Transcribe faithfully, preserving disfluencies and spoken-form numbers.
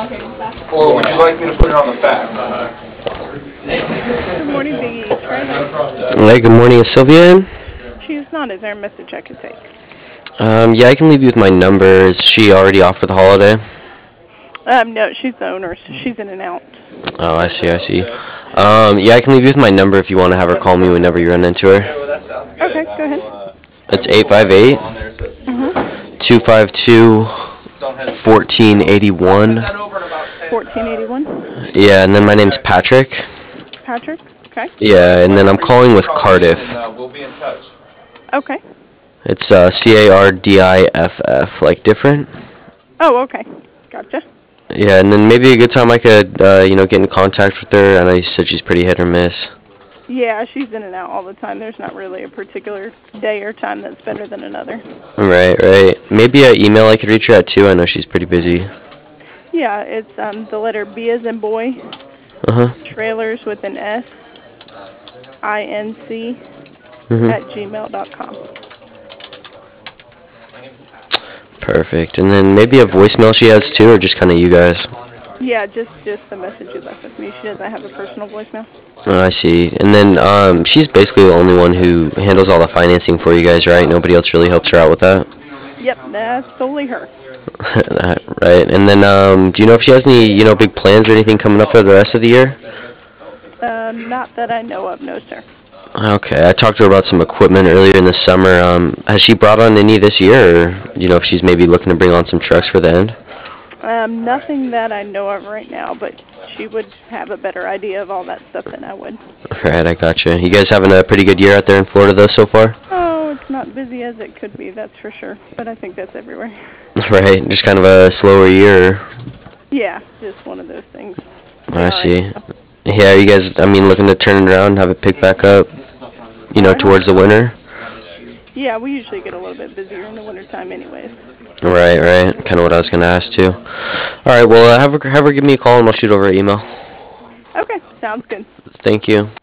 Or would you like me to put it on the fax? Good morning, Biggie. Hey, good morning. Is Sylvia in? She's not. Is there a message I could take? Um, yeah, I can leave you with my number. Is she already off for the holiday? Um, no, she's the owner. So she's in and out. Oh, I see, I see. Um, yeah, I can leave you with my number if you want to have her call me whenever you run into her. Okay, go ahead. It's eight five eight, Mm-hmm. two five two, fourteen eighty-one. fourteen eighty-one. Yeah, and then my name's Patrick. Patrick? Okay. Yeah, and then I'm calling with Cardiff. Okay. It's uh, C A R D I F F, like different. Oh, okay. Gotcha. Yeah, and then maybe a good time I could, uh, you know, get in contact with her. I know you said she's pretty hit or miss. Yeah, she's in and out all the time. There's not really a particular day or time that's better than another. Right, right. Maybe an email I could reach her at too. I know she's pretty busy. Yeah, it's um, the letter B as in boy. Uh huh. Trailers with an S. I N C Mhm. at gmail dot com. Perfect. And then maybe a voicemail she has too, or just kind of you guys. Yeah, just just the message you left with me. She doesn't have a personal voicemail. Oh, I see. And then um, she's basically the only one who handles all the financing for you guys, right? Nobody else really helps her out with that. Yep, that's solely her. Right. And then um, do you know if she has any, you know, big plans or anything coming up for the rest of the year? Um, not that I know of, no, sir. Okay, I talked to her about some equipment earlier in the summer. Um, has she brought on any this year, or do you know if she's maybe looking to bring on some trucks for the end? Um, nothing that I know of right now, but she would have a better idea of all that stuff than I would. Right, I gotcha. You guys having a pretty good year out there in Florida, though, so far? Oh, it's not busy as it could be, that's for sure. But I think that's everywhere. Right, just kind of a slower year. Yeah, just one of those things. I see. Yeah, are you guys, I mean, looking to turn it around, have it pick back up, you know, towards the winter? Yeah, we usually get a little bit busier in the wintertime anyways. Right, right. Kind of what I was going to ask, too. All right, well, uh, have her, have her give me a call, and I'll shoot over an email. Okay, sounds good. Thank you.